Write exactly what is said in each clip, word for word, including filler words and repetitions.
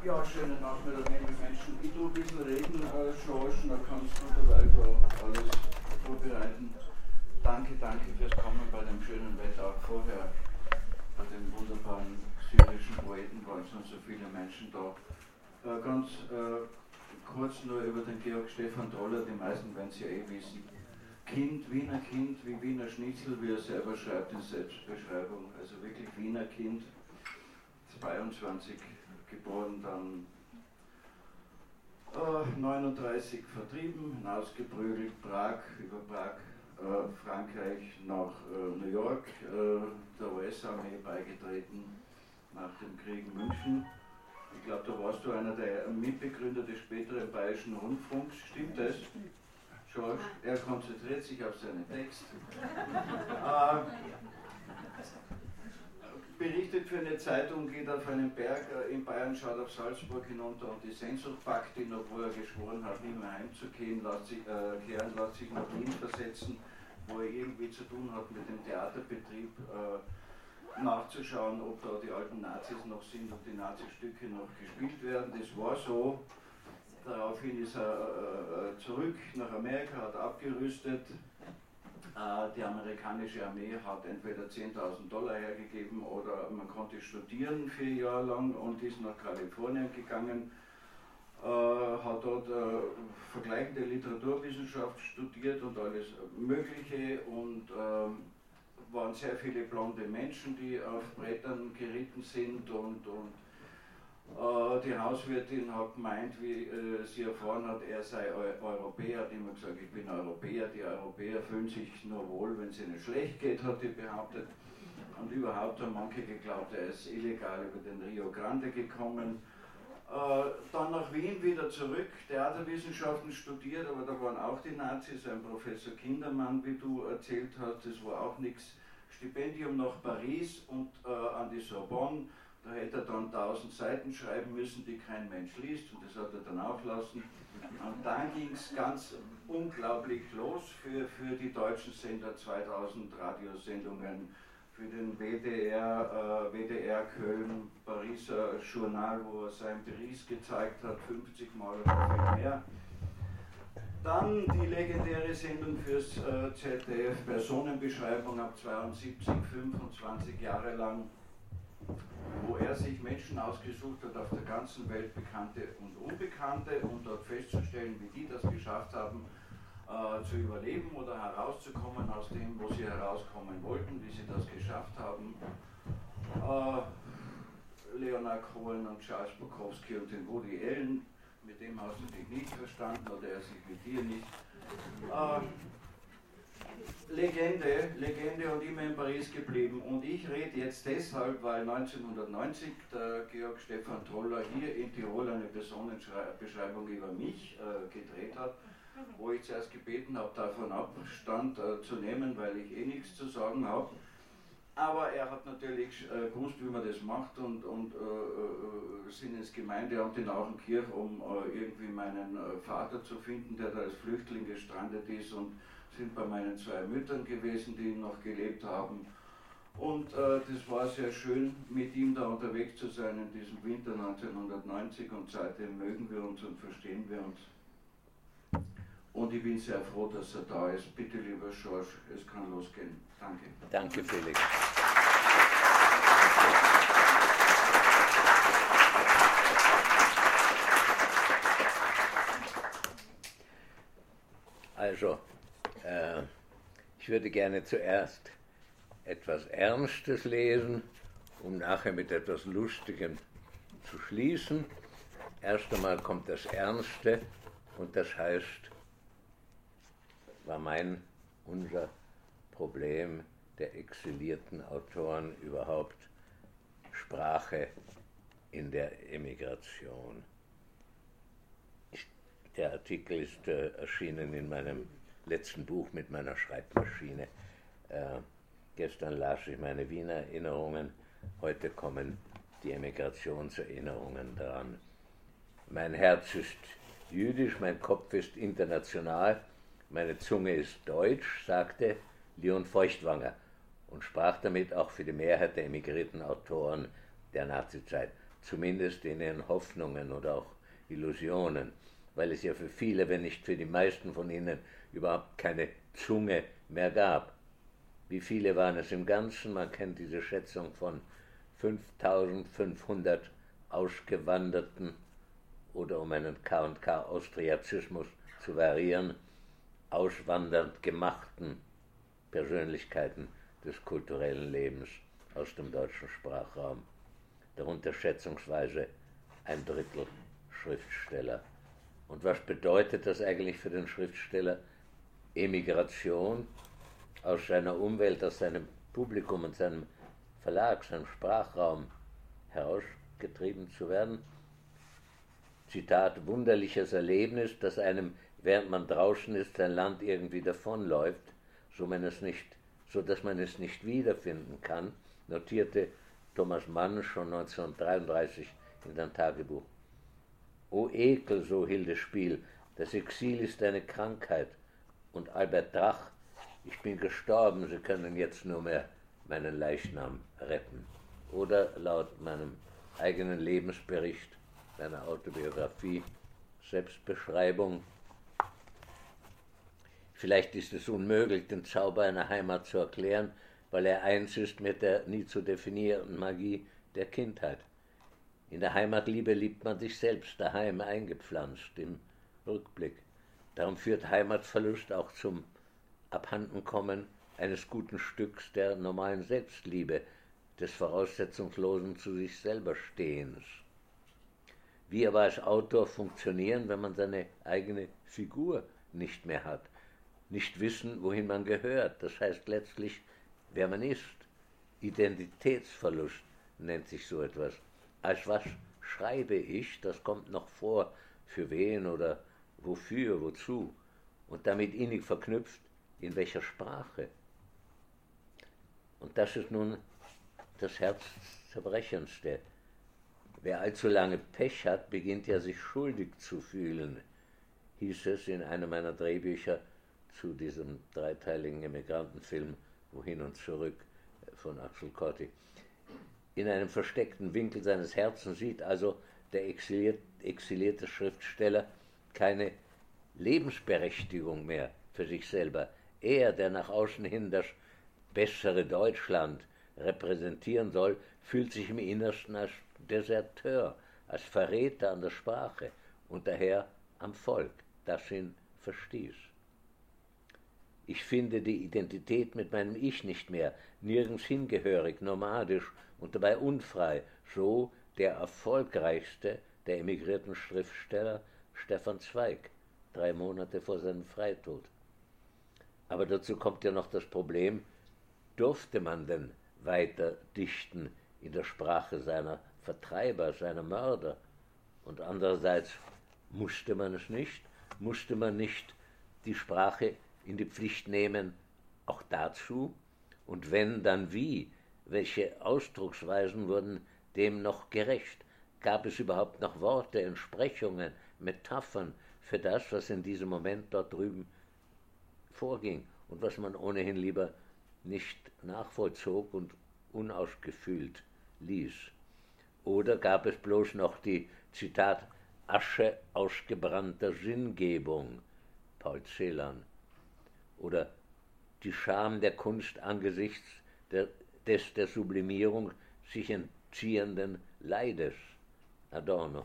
Ja, schönen Nachmittag, liebe Menschen. Ich tue ein bisschen reden, äh, George, da kannst du dabei da alles vorbereiten. Danke, danke fürs Kommen bei dem schönen Wetter, auch vorher bei den wunderbaren syrischen Poeten waren schon so viele Menschen da. Äh, ganz äh, kurz nur über den Georg Stefan Troller, die meisten werden es ja eh wissen. Kind, Wiener Kind, wie Wiener Schnitzel, wie er selber schreibt in Selbstbeschreibung, also wirklich Wiener Kind, zweiundzwanzig geboren, dann äh, neununddreißig vertrieben, hinausgeprügelt, Prag, über Prag, äh, Frankreich nach äh, New York, äh, der U S-Armee beigetreten nach dem Krieg München. Ich glaube, da warst du einer der Mitbegründer des späteren Bayerischen Rundfunks, stimmt das? George, er konzentriert sich auf seinen Text. äh, berichtet für eine Zeitung, geht auf einen Berg in Bayern, schaut auf Salzburg hinunter und die Sehnsucht packt ihn, obwohl er geschworen hat, nie mehr heimzukehren, lässt sich, äh, kehren, lässt sich nach Wien versetzen, wo er irgendwie zu tun hat mit dem Theaterbetrieb, äh, nachzuschauen, ob da die alten Nazis noch sind und die Nazistücke noch gespielt werden. Das war so. Daraufhin ist er äh, zurück nach Amerika, hat abgerüstet. Die amerikanische Armee hat entweder zehntausend Dollar hergegeben oder man konnte studieren vier Jahre lang und ist nach Kalifornien gegangen, äh, hat dort äh, vergleichende Literaturwissenschaft studiert und alles Mögliche und äh, waren sehr viele blonde Menschen, die auf Brettern geritten sind und, und die Hauswirtin hat gemeint, wie äh, sie erfahren hat, er sei Eu Europäer, hat immer gesagt, ich bin Europäer, die Europäer fühlen sich nur wohl, wenn es ihnen schlecht geht, hat sie behauptet. Und überhaupt haben manche geglaubt, er ist illegal über den Rio Grande gekommen. Äh, dann nach Wien wieder zurück, Theaterwissenschaften studiert, aber da waren auch die Nazis, ein Professor Kindermann, wie du erzählt hast, das war auch nichts. Stipendium nach Paris und äh, an die Sorbonne. Da hätte er dann tausend Seiten schreiben müssen, die kein Mensch liest, und das hat er dann auch lassen. Und dann ging es ganz unglaublich los für, für die deutschen Sender, zweitausend Radiosendungen, für den W D R, äh, W D R Köln, Pariser Journal, wo er sein Paris gezeigt hat, fünfzig Mal oder viel mehr. Dann die legendäre Sendung fürs äh, Z D F, Personenbeschreibung ab zweiundsiebzig, fünfundzwanzig Jahre lang, wo er sich Menschen ausgesucht hat, auf der ganzen Welt Bekannte und Unbekannte, um dort festzustellen, wie die das geschafft haben, äh, zu überleben oder herauszukommen aus dem, wo sie herauskommen wollten, wie sie das geschafft haben. Äh, Leonard Cohen und Charles Bukowski und den Woody Allen, mit dem hast du dich nicht verstanden oder er sich mit dir nicht. Äh, Legende, Legende und immer in Paris geblieben. Und ich rede jetzt deshalb, weil neunzehnhundertneunzig der Georg Stefan Troller hier in Tirol eine Personenbeschreibung über mich äh, gedreht hat, wo ich zuerst gebeten habe, davon Abstand äh, zu nehmen, weil ich eh nichts zu sagen habe. Aber er hat natürlich äh, gewusst, wie man das macht und, und äh, sind ins Gemeindeamt in Auchenkirch, um äh, irgendwie meinen äh, Vater zu finden, der da als Flüchtling gestrandet ist, und sind bei meinen zwei Müttern gewesen, die noch gelebt haben. Und äh, das war sehr schön, mit ihm da unterwegs zu sein in diesem Winter neunzehnhundertneunzig, und seitdem mögen wir uns und verstehen wir uns. Und ich bin sehr froh, dass er da ist. Bitte, lieber George, es kann losgehen. Danke. Danke, Felix. Also, äh, ich würde gerne zuerst etwas Ernstes lesen, um nachher mit etwas Lustigem zu schließen. Erst einmal kommt das Ernste, und das heißt, war mein, unser Problem der exilierten Autoren überhaupt, Sprache in der Emigration. Der Artikel ist äh, erschienen in meinem letzten Buch mit meiner Schreibmaschine. Äh, gestern las ich meine Wiener Erinnerungen, heute kommen die Emigrationserinnerungen dran. Mein Herz ist jüdisch, mein Kopf ist international, meine Zunge ist deutsch, sagte Leon Feuchtwanger und sprach damit auch für die Mehrheit der emigrierten Autoren der Nazizeit. zumindest in ihren Hoffnungen oder auch Illusionen, weil es ja für viele, wenn nicht für die meisten von ihnen, überhaupt keine Zunge mehr gab. Wie viele waren es im Ganzen? Man kennt diese Schätzung von fünftausendfünfhundert ausgewanderten oder um einen K und K-Austriazismus zu variieren, auswandernd gemachten Persönlichkeiten des kulturellen Lebens aus dem deutschen Sprachraum. Darunter schätzungsweise ein Drittel Schriftsteller. Und was bedeutet das eigentlich für den Schriftsteller? Emigration aus seiner Umwelt, aus seinem Publikum und seinem Verlag, seinem Sprachraum herausgetrieben zu werden. Zitat, wunderliches Erlebnis, dass einem, während man draußen ist, sein Land irgendwie davonläuft, so, man es nicht, so dass man es nicht wiederfinden kann, notierte Thomas Mann schon neunzehnhundertdreiunddreißig in sein Tagebuch. O Ekel, so Hildespiel, das Exil ist eine Krankheit. Und Albert Drach, ich bin gestorben, Sie können jetzt nur mehr meinen Leichnam retten. Oder laut meinem eigenen Lebensbericht, meiner Autobiografie, Selbstbeschreibung, vielleicht ist es unmöglich, den Zauber einer Heimat zu erklären, weil er eins ist mit der nie zu definierenden Magie der Kindheit. In der Heimatliebe liebt man sich selbst daheim eingepflanzt, im Rückblick. Darum führt Heimatverlust auch zum Abhandenkommen eines guten Stücks der normalen Selbstliebe, des voraussetzungslosen zu sich selber Stehens. Wie aber als Autor funktionieren, wenn man seine eigene Figur nicht mehr hat, nicht wissen, wohin man gehört, das heißt letztlich, wer man ist. Identitätsverlust nennt sich so etwas. Als was schreibe ich, das kommt noch vor, für wen oder wofür, wozu, und damit innig verknüpft, in welcher Sprache. Und das ist nun das Herzzerбrechendste. Wer allzu lange Pech hat, beginnt ja sich schuldig zu fühlen, hieß es in einem meiner Drehbücher zu diesem dreiteiligen Emigrantenfilm Wohin und zurück von Axel Corti. In einem versteckten Winkel seines Herzens sieht also der exiliert, exilierte Schriftsteller keine Lebensberechtigung mehr für sich selber. Er, der nach außen hin das bessere Deutschland repräsentieren soll, fühlt sich im Innersten als Deserteur, als Verräter an der Sprache und daher am Volk, das ihn verstieß. Ich finde die Identität mit meinem Ich nicht mehr, nirgends hingehörig, nomadisch und dabei unfrei, so der erfolgreichste der emigrierten Schriftsteller Stefan Zweig, drei Monate vor seinem Freitod. Aber dazu kommt ja noch das Problem, durfte man denn weiter dichten in der Sprache seiner Vertreiber, seiner Mörder? Und andererseits musste man es nicht, musste man nicht die Sprache in die Pflicht nehmen, auch dazu? Und wenn, dann wie? Welche Ausdrucksweisen wurden dem noch gerecht? Gab es überhaupt noch Worte, Entsprechungen, Metaphern für das, was in diesem Moment dort drüben vorging und was man ohnehin lieber nicht nachvollzog und unausgefühlt ließ? Oder gab es bloß noch die, Zitat, Asche ausgebrannter Sinngebung, Paul Celan, oder die Scham der Kunst angesichts der, des der Sublimierung sich entziehenden Leides, Adorno.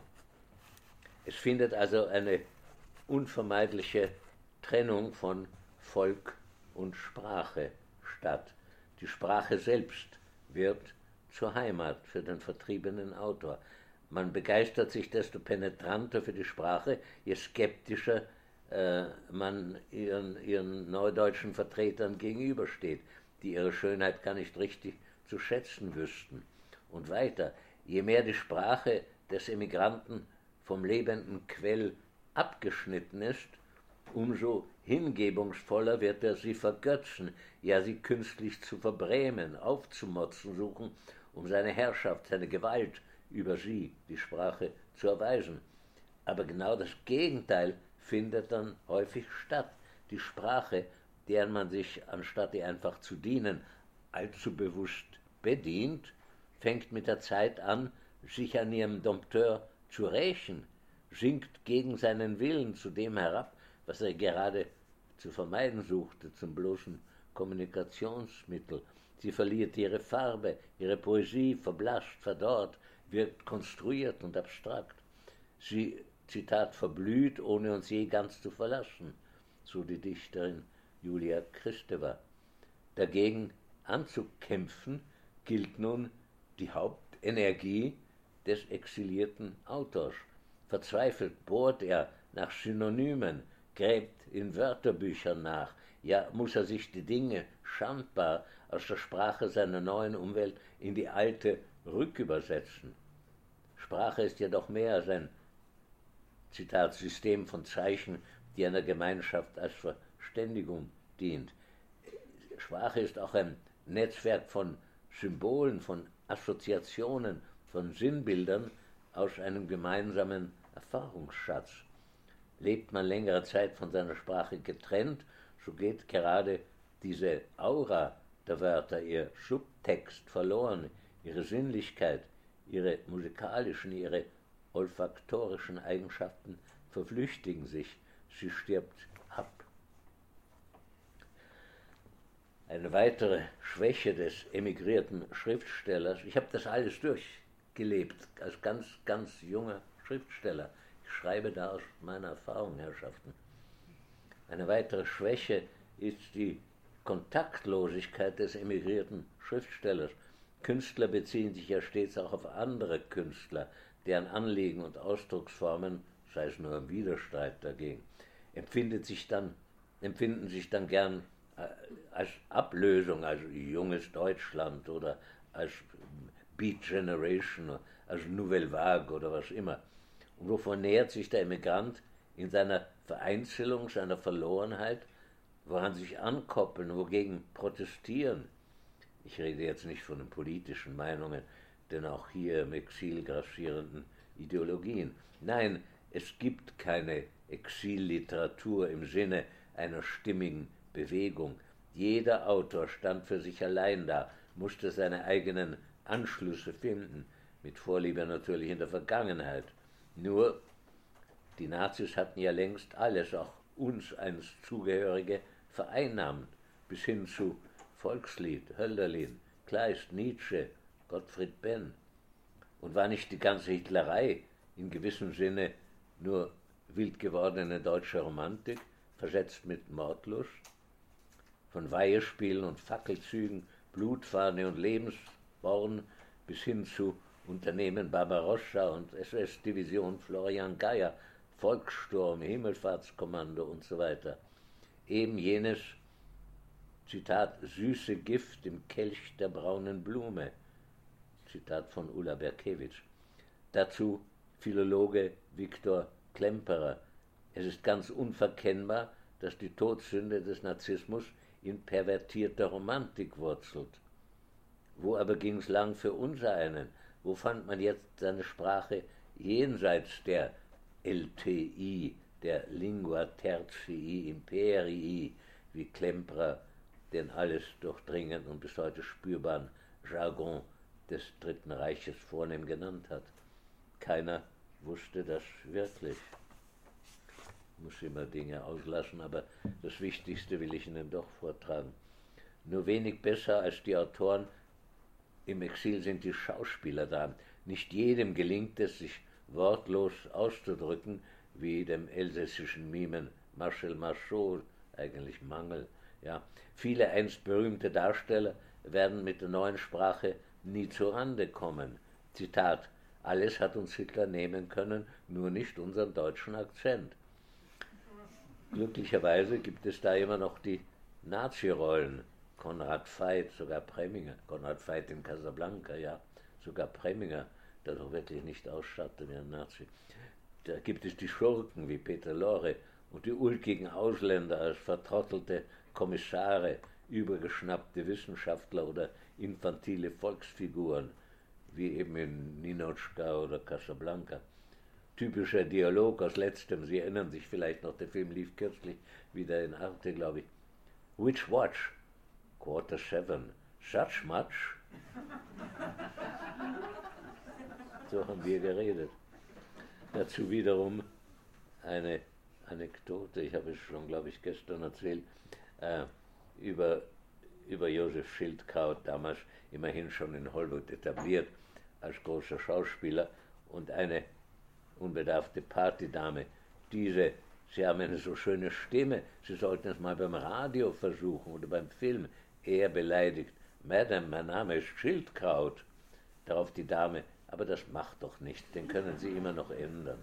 Es findet also eine unvermeidliche Trennung von Volk und Sprache statt. Die Sprache selbst wird zur Heimat für den vertriebenen Autor. Man begeistert sich desto penetranter für die Sprache, je skeptischer äh, man ihren, ihren neudeutschen Vertretern gegenübersteht, die ihre Schönheit gar nicht richtig zu schätzen wüssten. Und weiter, je mehr die Sprache des Emigranten vom lebenden Quell abgeschnitten ist, umso hingebungsvoller wird er sie vergötzen, ja sie künstlich zu verbrämen, aufzumotzen suchen, um seine Herrschaft, seine Gewalt über sie, die Sprache, zu erweisen. Aber genau das Gegenteil findet dann häufig statt. Die Sprache, deren man sich, anstatt ihr einfach zu dienen, allzu bewusst bedient, fängt mit der Zeit an, sich an ihrem Dompteur zu rächen, sinkt gegen seinen Willen zu dem herab, was er gerade zu vermeiden suchte, zum bloßen Kommunikationsmittel. Sie verliert ihre Farbe, ihre Poesie verblasst, verdorrt, wirkt konstruiert und abstrakt. Sie, Zitat, verblüht, ohne uns je ganz zu verlassen, so die Dichterin Julia Kristeva. Dagegen anzukämpfen gilt nun die Hauptenergie des exilierten Autors. Verzweifelt bohrt er nach Synonymen, gräbt in Wörterbüchern nach, ja muss er sich die Dinge schandbar aus der Sprache seiner neuen Umwelt in die alte rückübersetzen. Sprache ist jedoch mehr als ein, Zitat, System von Zeichen, die einer Gemeinschaft als Verständigung dient. Sprache ist auch ein Netzwerk von Symbolen, von Assoziationen, von Sinnbildern aus einem gemeinsamen Erfahrungsschatz. Lebt man längere Zeit von seiner Sprache getrennt, so geht gerade diese Aura der Wörter, ihr Subtext verloren, ihre Sinnlichkeit, ihre musikalischen, ihre olfaktorischen Eigenschaften verflüchtigen sich, sie stirbt ab. Eine weitere Schwäche des emigrierten Schriftstellers, ich habe das alles durchgelebt, als ganz, ganz junger Schriftsteller. Ich schreibe da aus meiner Erfahrung, Herrschaften. Eine weitere Schwäche ist die Kontaktlosigkeit des emigrierten Schriftstellers. Künstler beziehen sich ja stets auch auf andere Künstler, deren Anliegen und Ausdrucksformen, sei es nur im Widerstreit dagegen, empfindet sich dann, empfinden sich dann gern als Ablösung, als junges Deutschland oder als Beat Generation, als Nouvelle Vague oder was immer. Und wovon nähert sich der Emigrant in seiner Vereinzelung, seiner Verlorenheit, woran sich ankoppeln, wogegen protestieren? Ich rede jetzt nicht von den politischen Meinungen, denn auch hier im Exil grassierenden Ideologien. Nein, es gibt keine Exilliteratur im Sinne einer stimmigen Bewegung. Jeder Autor stand für sich allein da, musste seine eigenen Anschlüsse finden, mit Vorliebe natürlich in der Vergangenheit. Nur, die Nazis hatten ja längst alles, auch uns einst Zugehörige, vereinnahmt, bis hin zu Volkslied, Hölderlin, Kleist, Nietzsche, Gottfried Benn. Und war nicht die ganze Hitlerei in gewissem Sinne nur wild gewordene deutsche Romantik, versetzt mit Mordlust? Von Weihespielen und Fackelzügen, Blutfahne und Lebensborn bis hin zu Unternehmen Barbarossa und S S-Division Florian Geyer, Volkssturm, Himmelfahrtskommando und so weiter. Eben jenes, Zitat, süße Gift im Kelch der braunen Blume, Zitat von Ulla Berkewitsch. Dazu Philologe Viktor Klemperer. Es ist ganz unverkennbar, dass die Todsünde des Narzissmus in pervertierter Romantik wurzelt. Wo aber ging es lang für unsereinen? Wo fand man jetzt seine Sprache jenseits der L T I, der Lingua Tertii Imperii, wie Klemperer den alles durchdringend und bis heute spürbaren Jargon des Dritten Reiches vornehm genannt hat? Keiner wusste das wirklich. Ich muss immer Dinge auslassen, aber das Wichtigste will ich Ihnen doch vortragen. Nur wenig besser als die Autoren im Exil sind die Schauspieler da. Nicht jedem gelingt es, sich wortlos auszudrücken, wie dem elsässischen Mimen Marcel Marceau, eigentlich Mangel. Ja. Viele einst berühmte Darsteller werden mit der neuen Sprache nie zu Rande kommen. Zitat, alles hat uns Hitler nehmen können, nur nicht unseren deutschen Akzent. Glücklicherweise gibt es da immer noch die Nazi-Rollen. Konrad Veidt, sogar Preminger, Konrad Veidt in Casablanca, ja, sogar Preminger, der doch wirklich nicht ausschaute wie ein Nazi. Da gibt es die Schurken wie Peter Lorre und die ulkigen Ausländer als vertrottelte Kommissare, übergeschnappte Wissenschaftler oder infantile Volksfiguren, wie eben in Ninotchka oder Casablanca. Typischer Dialog aus letztem, Sie erinnern sich vielleicht noch, der Film lief kürzlich wieder in Arte, glaube ich. Which watch? Quarter seven. Such much? So haben wir geredet. Dazu wiederum eine Anekdote, ich habe es schon, glaube ich, gestern erzählt, äh, über, über Josef Schildkraut, damals immerhin schon in Hollywood etabliert als großer Schauspieler, und eine unbedarfte Partydame, diese, Sie haben eine so schöne Stimme, Sie sollten es mal beim Radio versuchen oder beim Film. Er beleidigt: Madame, mein Name ist Schildkraut. Darauf die Dame: aber das macht doch nichts, den können Sie immer noch ändern.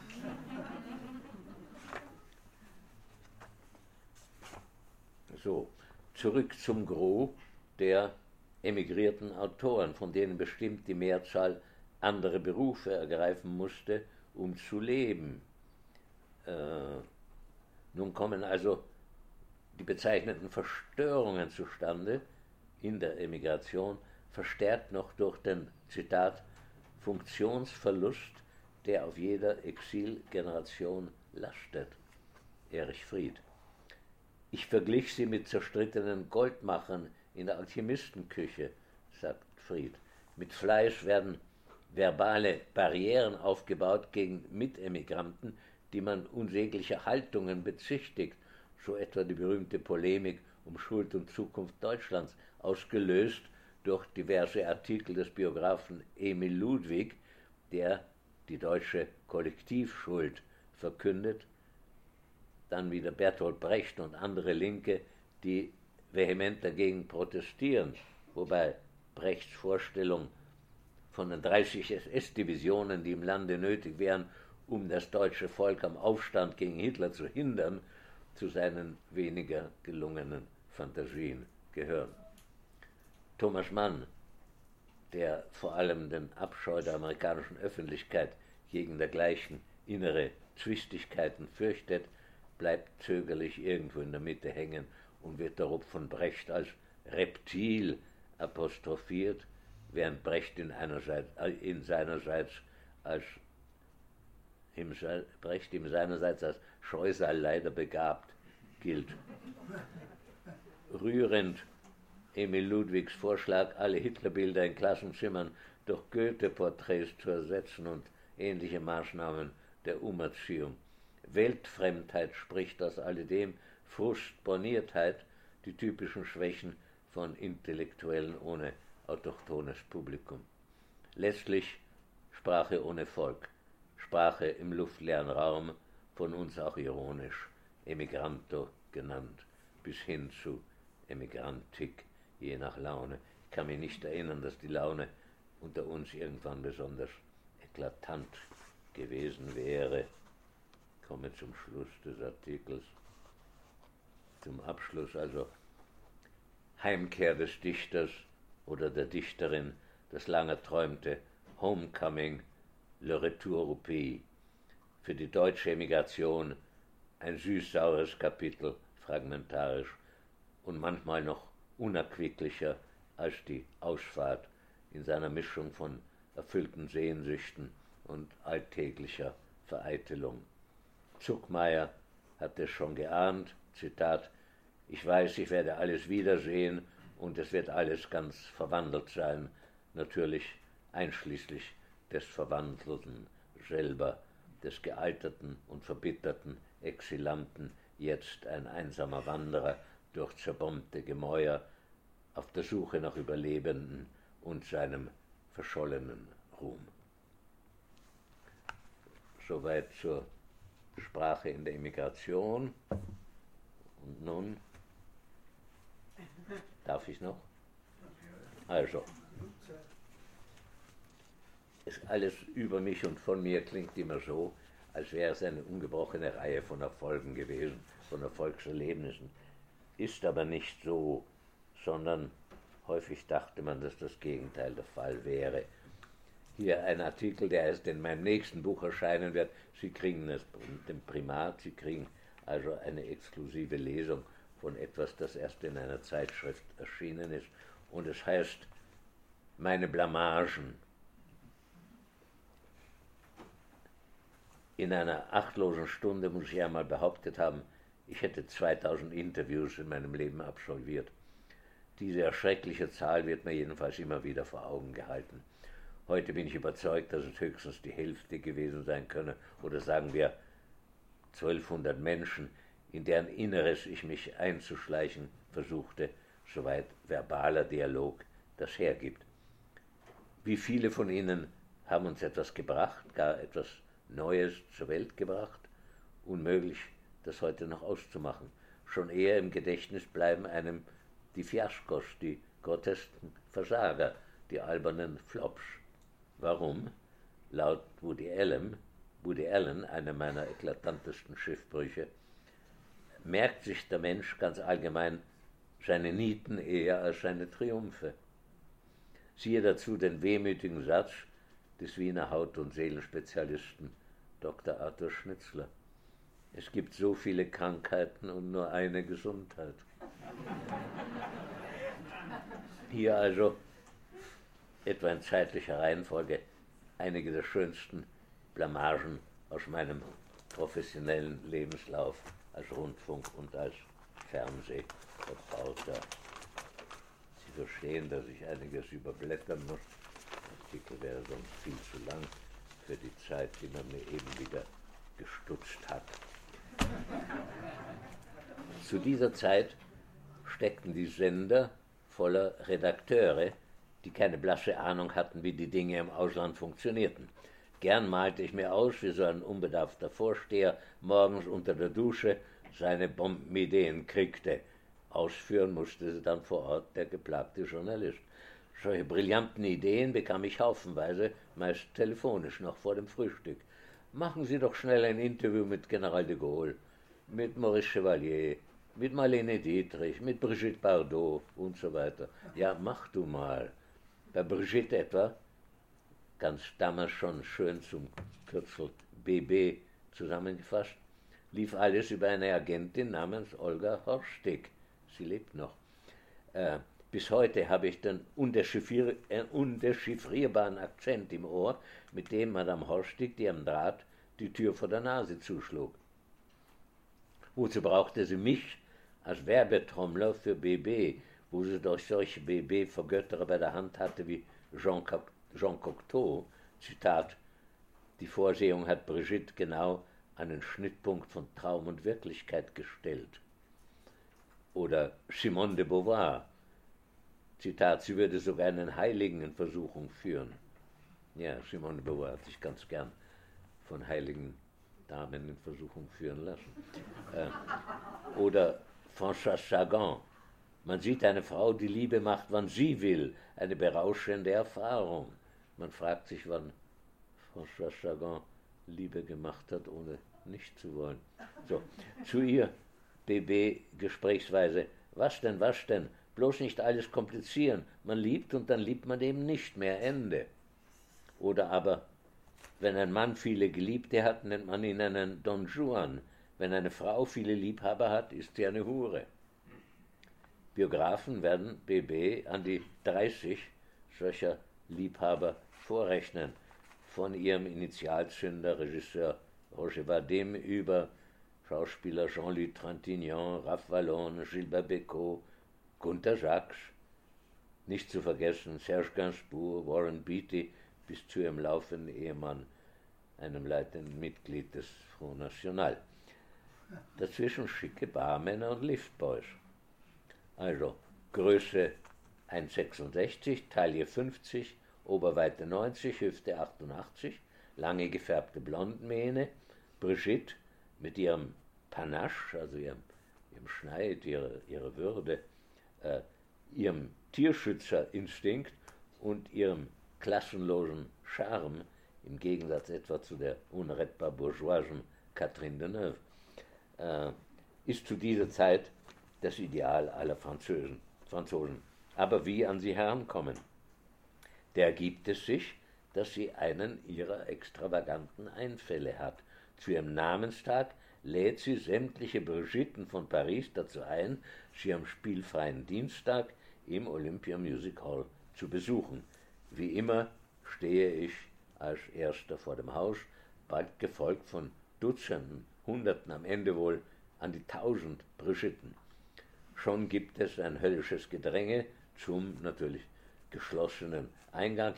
So, zurück zum Gros der emigrierten Autoren, von denen bestimmt die Mehrzahl andere Berufe ergreifen musste, um zu leben. Äh, nun kommen also die bezeichneten Verstörungen zustande in der Emigration, verstärkt noch durch den, Zitat, Funktionsverlust, der auf jeder Exilgeneration lastet. Erich Fried. Ich verglich sie mit zerstrittenen Goldmachern in der Alchemistenküche, sagt Fried. Mit Fleisch werden verbale Barrieren aufgebaut gegen Mitemigranten, die man unsäglicher Haltungen bezichtigt, so etwa die berühmte Polemik um Schuld und Zukunft Deutschlands, ausgelöst durch diverse Artikel des Biografen Emil Ludwig, der die deutsche Kollektivschuld verkündet, dann wieder Bertolt Brecht und andere Linke, die vehement dagegen protestieren, wobei Brechts Vorstellung von den dreißig S S-Divisionen, die im Lande nötig wären, um das deutsche Volk am Aufstand gegen Hitler zu hindern, zu seinen weniger gelungenen Fantasien gehören. Thomas Mann, der vor allem den Abscheu der amerikanischen Öffentlichkeit gegen dergleichen innere Zwistigkeiten fürchtet, bleibt zögerlich irgendwo in der Mitte hängen und wird darob von Brecht als Reptil apostrophiert, während Brecht in, einerseits, in seinerseits als im, Brecht ihm seinerseits als Scheusal leider begabt gilt. Rührend Emil Ludwigs Vorschlag, alle Hitlerbilder in Klassenzimmern durch Goethe-Porträts zu ersetzen und ähnliche Maßnahmen der Umerziehung. Weltfremdheit spricht aus alledem, Frust, Borniertheit, die typischen Schwächen von Intellektuellen ohne autochthones Publikum. Letztlich Sprache ohne Volk, Sprache im luftleeren Raum, von uns auch ironisch Emigranto genannt, bis hin zu Emigrantik, je nach Laune. Ich kann mich nicht erinnern, dass die Laune unter uns irgendwann besonders eklatant gewesen wäre. Ich komme zum Schluss des Artikels, zum Abschluss, also Heimkehr des Dichters oder der Dichterin, das lange träumte Homecoming, le retour au pays. Für die deutsche Emigration ein süß-saures Kapitel, fragmentarisch und manchmal noch unerquicklicher als die Ausfahrt in seiner Mischung von erfüllten Sehnsüchten und alltäglicher Vereitelung. Zuckmayer hat es schon geahnt, Zitat, ich weiß, ich werde alles wiedersehen und es wird alles ganz verwandelt sein, natürlich einschließlich des Verwandelten selber, des gealterten und verbitterten Exilanten, jetzt ein einsamer Wanderer durch zerbombte Gemäuer, auf der Suche nach Überlebenden und seinem verschollenen Ruhm. Soweit zur Sprache in der Immigration. Und nun, darf ich noch? Also, ist alles über mich und von mir klingt immer so, als wäre es eine ungebrochene Reihe von Erfolgen gewesen, von Erfolgserlebnissen. Ist aber nicht so, sondern häufig dachte man, dass das Gegenteil der Fall wäre. Hier ein Artikel, der erst in meinem nächsten Buch erscheinen wird. Sie kriegen das, den Primat, Sie kriegen also eine exklusive Lesung von etwas, das erst in einer Zeitschrift erschienen ist. Und es heißt, meine Blamagen. In einer achtlosen Stunde muss ich einmal behauptet haben, ich hätte zweitausend Interviews in meinem Leben absolviert. Diese erschreckliche Zahl wird mir jedenfalls immer wieder vor Augen gehalten. Heute bin ich überzeugt, dass es höchstens die Hälfte gewesen sein könne, oder sagen wir zwölfhundert Menschen, in deren Inneres ich mich einzuschleichen versuchte, soweit verbaler Dialog das hergibt. Wie viele von ihnen haben uns etwas gebracht, gar etwas Neues zur Welt gebracht? Unmöglich, das heute noch auszumachen. Schon eher im Gedächtnis bleiben einem die Fiaskos, die grotesken Versager, die albernen Flops. Warum? Laut Woody Allen, Woody Allen, einer meiner eklatantesten Schiffbrüche, merkt sich der Mensch ganz allgemein seine Nieten eher als seine Triumphe. Siehe dazu den wehmütigen Satz des Wiener Haut- und Seelenspezialisten Doktor Arthur Schnitzler. Es gibt so viele Krankheiten und nur eine Gesundheit. Hier also, etwa in zeitlicher Reihenfolge, einige der schönsten Blamagen aus meinem professionellen Lebenslauf als Rundfunk- und als Fernsehreporter. Sie verstehen, dass ich einiges überblättern muss. Der Artikel wäre sonst viel zu lang für die Zeit, die man mir eben wieder gestutzt hat. Zu dieser Zeit steckten die Sender voller Redakteure, die keine blasse Ahnung hatten, wie die Dinge im Ausland funktionierten. Gern malte ich mir aus, wie so ein unbedarfter Vorsteher morgens unter der Dusche seine Bombenideen kriegte. Ausführen musste sie dann vor Ort der geplagte Journalist. Solche brillanten Ideen bekam ich haufenweise, meist telefonisch noch vor dem Frühstück. Machen Sie doch schnell ein Interview mit General de Gaulle, mit Maurice Chevalier, mit Marlene Dietrich, mit Brigitte Bardot und so weiter. Ja, mach du mal. Bei Brigitte etwa, ganz damals schon schön zum Kürzel B B zusammengefasst, lief alles über eine Agentin namens Olga Horstig. Sie lebt noch. Äh, bis heute habe ich den undechiffrier äh, undechiffrierbaren Akzent im Ohr, mit dem Madame Horstig, die am Draht die Tür vor der Nase zuschlug. Wozu brauchte sie mich als Werbetrommler für B B, wo sie doch solche B B-Vergötterer bei der Hand hatte wie Jean, Jean Cocteau, Zitat, die Vorsehung hat Brigitte genau an den Schnittpunkt von Traum und Wirklichkeit gestellt. Oder Simone de Beauvoir, Zitat, sie würde sogar einen Heiligen in Versuchung führen. Ja, Simone de Beauvoir hat sich ganz gern von heiligen Damen in Versuchung führen lassen. Äh, oder François Sagan, man sieht eine Frau, die Liebe macht, wann sie will, eine berauschende Erfahrung. Man fragt sich, wann François Sagan Liebe gemacht hat, ohne nicht zu wollen. So, zu ihr, B B-Gesprächsweise, was denn, was denn, bloß nicht alles komplizieren, man liebt und dann liebt man eben nicht mehr, Ende. Oder aber, wenn ein Mann viele Geliebte hat, nennt man ihn einen Don Juan. Wenn eine Frau viele Liebhaber hat, ist sie eine Hure. Biografen werden B B an die dreißig solcher Liebhaber vorrechnen. Von ihrem Initialzünder, Regisseur Roger Vadim, über Schauspieler Jean-Louis Trintignant, Raph Wallon, Gilbert Bécaud, Gunter Jacques, nicht zu vergessen Serge Gainsbourg, Warren Beatty, bis zu ihrem laufenden Ehemann, einem leitenden Mitglied des Front National. Dazwischen schicke Barmänner und Liftboys. Also Größe eins Komma sechsundsechzig, Taille fünfzig, Oberweite neunzig, Hüfte achtundachtzig, lange gefärbte Blondmähne, Brigitte mit ihrem Panache, also ihrem, ihrem Schneid, ihrer, ihrer Würde, äh, ihrem Tierschützerinstinkt und ihrem klassenlosen Charme, im Gegensatz etwa zu der unrettbar bourgeoisen Catherine Deneuve, äh, ist zu dieser Zeit das Ideal aller Franzosen. Franzosen. Aber wie an sie herankommen? Da ergibt es sich, dass sie einen ihrer extravaganten Einfälle hat. Zu ihrem Namenstag lädt sie sämtliche Brigitten von Paris dazu ein, sie am spielfreien Dienstag im Olympia Music Hall zu besuchen. Wie immer stehe ich als Erster vor dem Haus, bald gefolgt von Dutzenden, Hunderten, am Ende wohl an die Tausend Brigitten. Schon gibt es ein höllisches Gedränge zum natürlich geschlossenen Eingang hin.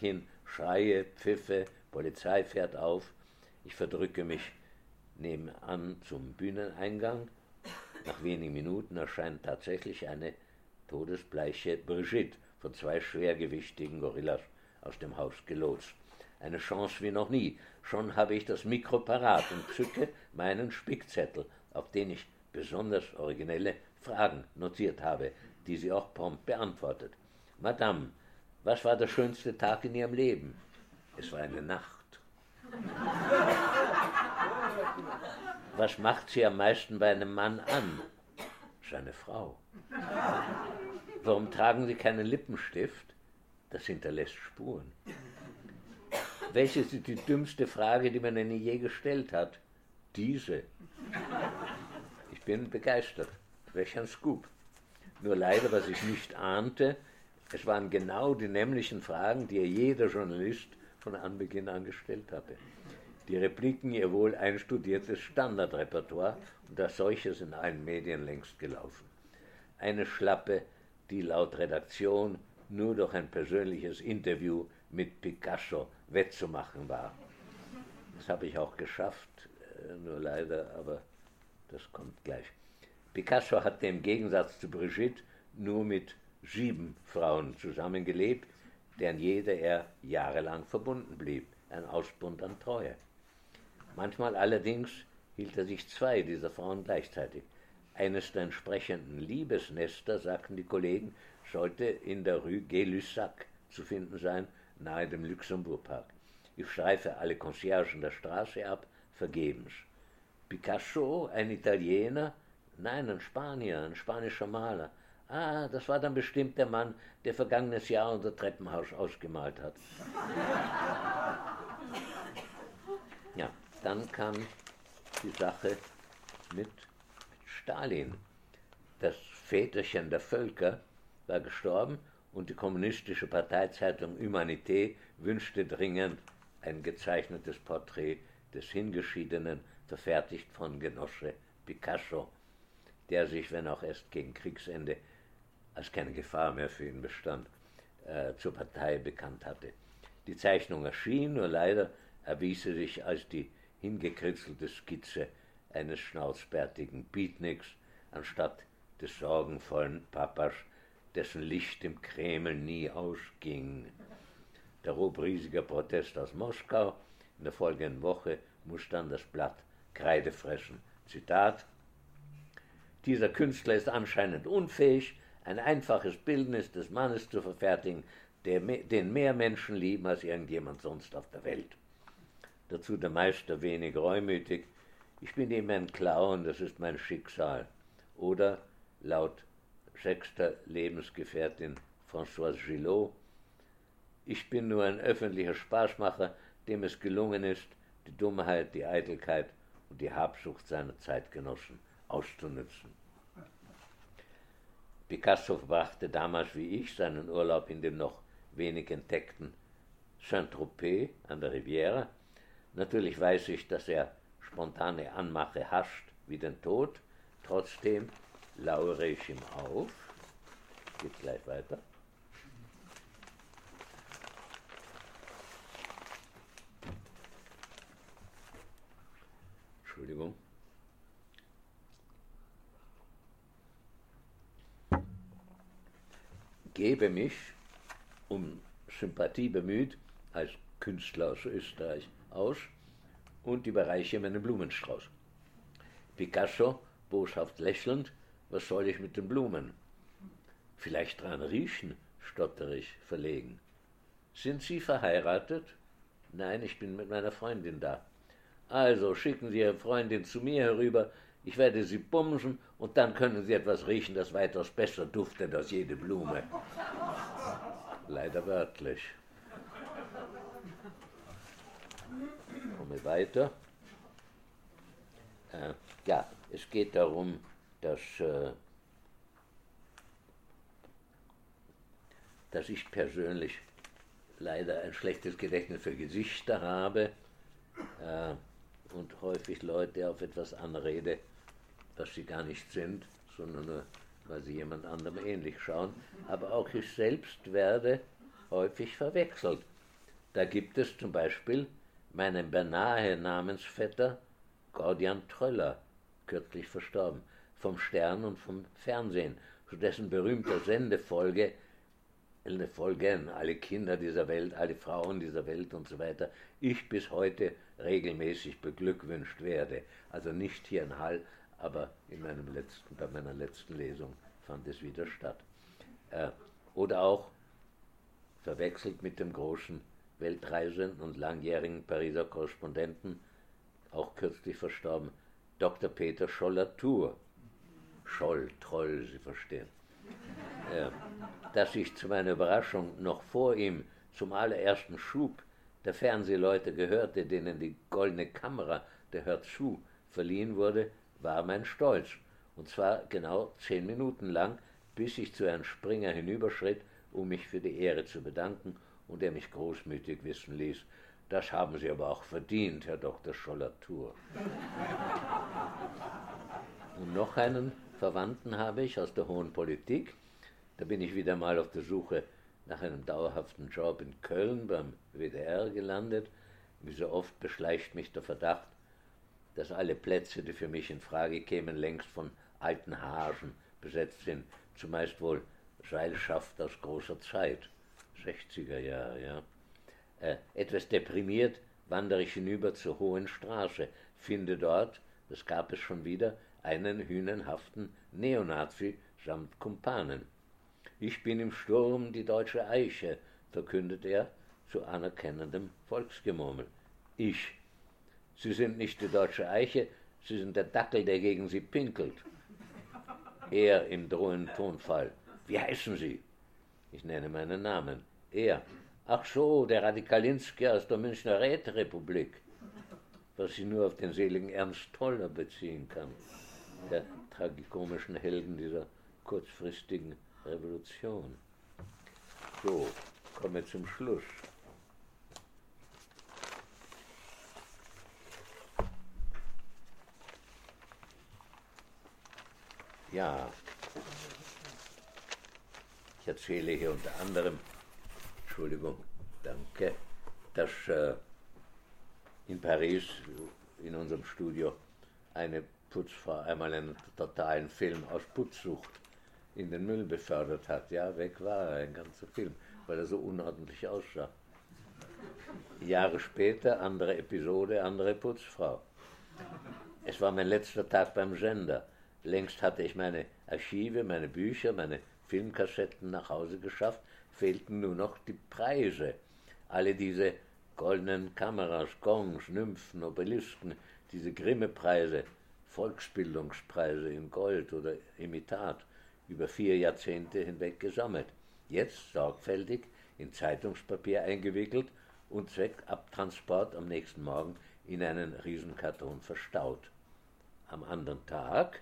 Schreie, Pfiffe, Polizei fährt auf. Ich verdrücke mich nebenan zum Bühneneingang. Nach wenigen Minuten erscheint tatsächlich eine todesbleiche Brigitte von zwei schwergewichtigen Gorillas aus dem Haus gelotst. Eine Chance wie noch nie. Schon habe ich das Mikro parat und zücke meinen Spickzettel, auf den ich besonders originelle Fragen notiert habe, die sie auch prompt beantwortet. Madame, was war der schönste Tag in Ihrem Leben? Es war eine Nacht. Was macht Sie am meisten bei einem Mann an? Seine Frau. Warum tragen Sie keinen Lippenstift? Das hinterlässt Spuren. Welche ist die dümmste Frage, die man Ihnen je gestellt hat? Diese. Ich bin begeistert. Welch ein Scoop. Nur leider, was ich nicht ahnte, es waren genau die nämlichen Fragen, die jeder Journalist von Anbeginn an gestellt hatte. Die Repliken ihr wohl einstudiertes Standardrepertoire und als solches in allen Medien längst gelaufen. Eine Schlappe, die laut Redaktion nur durch ein persönliches Interview mit Picasso wettzumachen war. Das habe ich auch geschafft, nur leider, aber das kommt gleich. Picasso hatte im Gegensatz zu Brigitte nur mit sieben Frauen zusammengelebt, deren jede er jahrelang verbunden blieb, ein Ausbund an Treue. Manchmal allerdings hielt er sich zwei dieser Frauen gleichzeitig. Eines der entsprechenden Liebesnester, sagten die Kollegen, sollte in der Rue Gay-Lussac zu finden sein, nahe dem Luxemburg-Park. Ich streife alle Conciergen der Straße ab, vergebens. Picasso, ein Italiener? Nein, ein Spanier, ein spanischer Maler. Ah, das war dann bestimmt der Mann, der vergangenes Jahr unser Treppenhaus ausgemalt hat. Ja, dann kam die Sache mit Stalin. Das Väterchen der Völker war gestorben und die kommunistische Parteizeitung Humanité wünschte dringend ein gezeichnetes Porträt des Hingeschiedenen, verfertigt von Genosse Picasso, der sich, wenn auch erst gegen Kriegsende, als keine Gefahr mehr für ihn bestand, äh, zur Partei bekannt hatte. Die Zeichnung erschien, nur leider erwies sie sich als die hingekritzelte Skizze eines schnauzbärtigen Beatniks anstatt des sorgenvollen Papas, dessen Licht im Kreml nie ausging. Darob riesiger Protest aus Moskau. In der folgenden Woche muss dann das Blatt Kreide fressen. Zitat: Dieser Künstler ist anscheinend unfähig, ein einfaches Bildnis des Mannes zu verfertigen, der, den mehr Menschen lieben als irgendjemand sonst auf der Welt. Dazu der Meister wenig reumütig: Ich bin eben ein Clown, das ist mein Schicksal. Oder laut sechster Lebensgefährtin Françoise Gillot: Ich bin nur ein öffentlicher Spaßmacher, dem es gelungen ist, die Dummheit, die Eitelkeit und die Habsucht seiner Zeitgenossen auszunützen. Picasso verbrachte damals wie ich seinen Urlaub in dem noch wenig entdeckten Saint-Tropez an der Riviera. Natürlich weiß ich, dass er spontane Anmache hascht wie den Tod. Trotzdem lauere ich ihm auf. Geht gleich weiter. Entschuldigung. Gebe mich, um Sympathie bemüht, als Künstler aus Österreich aus und überreiche meinen Blumenstrauß. Picasso, boshaft lächelnd: Was soll ich mit den Blumen? Vielleicht dran riechen, stottere ich verlegen. Sind Sie verheiratet? Nein, ich bin mit meiner Freundin da. Also schicken Sie Ihre Freundin zu mir herüber, ich werde sie bumsen und dann können Sie etwas riechen, das weitaus besser duftet als jede Blume. Leider wörtlich. Komme weiter. Äh, ja, es geht darum, dass, äh, dass ich persönlich leider ein schlechtes Gedächtnis für Gesichter habe äh, und häufig Leute auf etwas anrede, was sie gar nicht sind, sondern nur, weil sie jemand anderem ähnlich schauen. Aber auch ich selbst werde häufig verwechselt. Da gibt es zum Beispiel meinen beinahe Namensvetter Gordian Tröller, kürzlich verstorben, vom Stern und vom Fernsehen, zu dessen berühmter Sendefolge, eine Folge an alle Kinder dieser Welt, alle Frauen dieser Welt und so weiter, ich bis heute regelmäßig beglückwünscht werde. Also nicht hier in Hall, aber in meinem letzten, bei meiner letzten Lesung fand es wieder statt. Äh, oder auch, verwechselt mit dem großen Weltreisenden und langjährigen Pariser Korrespondenten, auch kürzlich verstorben, Doktor Peter Scholl-Latour. Scholl, Troll, Sie verstehen. Äh, dass ich zu meiner Überraschung noch vor ihm zum allerersten Schub der Fernsehleute gehörte, denen die goldene Kamera, der Hört zu, verliehen wurde, war mein Stolz. Und zwar genau zehn Minuten lang, bis ich zu Herrn Springer hinüberschritt, um mich für die Ehre zu bedanken, und er mich großmütig wissen ließ, das haben Sie aber auch verdient, Herr Doktor Scholl-Latour. Und noch einen Verwandten habe ich aus der hohen Politik. Da bin ich wieder mal auf der Suche nach einem dauerhaften Job in Köln beim W D R gelandet. Wie so oft beschleicht mich der Verdacht, dass alle Plätze, die für mich in Frage kämen, längst von alten Hasen besetzt sind, zumeist wohl Seilschaft aus großer Zeit, sechziger Jahre, ja. Äh, etwas deprimiert wandere ich hinüber zur Hohen Straße, finde dort, das gab es schon wieder, einen hünenhaften Neonazi samt Kumpanen. Ich bin im Sturm die deutsche Eiche, verkündet er zu anerkennendem Volksgemurmel. Ich. Sie sind nicht die deutsche Eiche, Sie sind der Dackel, der gegen Sie pinkelt. Er im drohenden Tonfall. Wie heißen Sie? Ich nenne meinen Namen. Er. Ach so, der Radikalinski aus der Münchner Räterepublik. Was sich nur auf den seligen Ernst Toller beziehen kann. Der tragikomischen Helden dieser kurzfristigen Revolution. So, komme zum Schluss. Ja, ich erzähle hier unter anderem, Entschuldigung, danke, dass äh, in Paris, in unserem Studio, eine Putzfrau einmal einen totalen Film aus Putzsucht in den Müll befördert hat. Ja, weg war er, ein ganzer Film, weil er so unordentlich aussah. Jahre später, andere Episode, andere Putzfrau. Es war mein letzter Tag beim Sender. Längst hatte ich meine Archive, meine Bücher, meine Filmkassetten nach Hause geschafft, fehlten nur noch die Preise. Alle diese goldenen Kameras, Gongs, Nymphen, Obelisken, diese Grimme-Preise, Volksbildungspreise in Gold oder Imitat, über vier Jahrzehnte hinweg gesammelt. Jetzt sorgfältig in Zeitungspapier eingewickelt und zweck Abtransport am nächsten Morgen in einen Riesenkarton verstaut. Am anderen Tag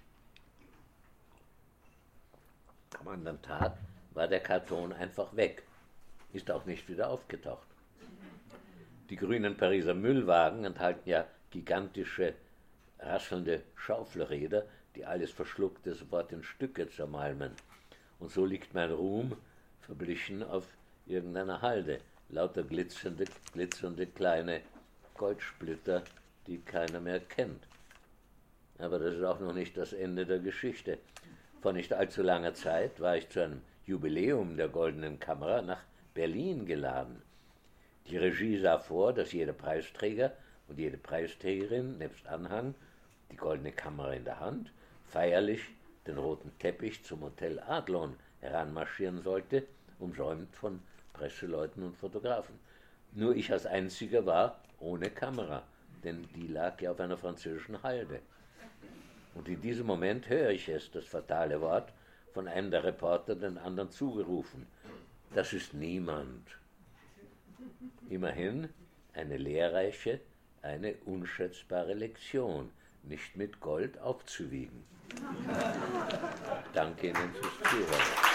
Am anderen Tag war der Karton einfach weg, ist auch nicht wieder aufgetaucht. Die grünen Pariser Müllwagen enthalten ja gigantische, rasselnde Schaufelräder, die alles Verschluckte sofort in Stücke zermalmen. Und so liegt mein Ruhm verblichen auf irgendeiner Halde, lauter glitzernde, glitzernde kleine Goldsplitter, die keiner mehr kennt. Aber das ist auch noch nicht das Ende der Geschichte. Vor nicht allzu langer Zeit war ich zu einem Jubiläum der Goldenen Kamera nach Berlin geladen. Die Regie sah vor, dass jeder Preisträger und jede Preisträgerin nebst Anhang, die Goldene Kamera in der Hand, feierlich den roten Teppich zum Hotel Adlon heranmarschieren sollte, umsäumt von Presseleuten und Fotografen. Nur ich als Einziger war ohne Kamera, denn die lag ja auf einer französischen Halde. Und in diesem Moment höre ich es, das fatale Wort, von einem der Reporter den anderen zugerufen. Das ist niemand. Immerhin eine lehrreiche, eine unschätzbare Lektion, nicht mit Gold aufzuwiegen. Danke Ihnen fürs Zuhören.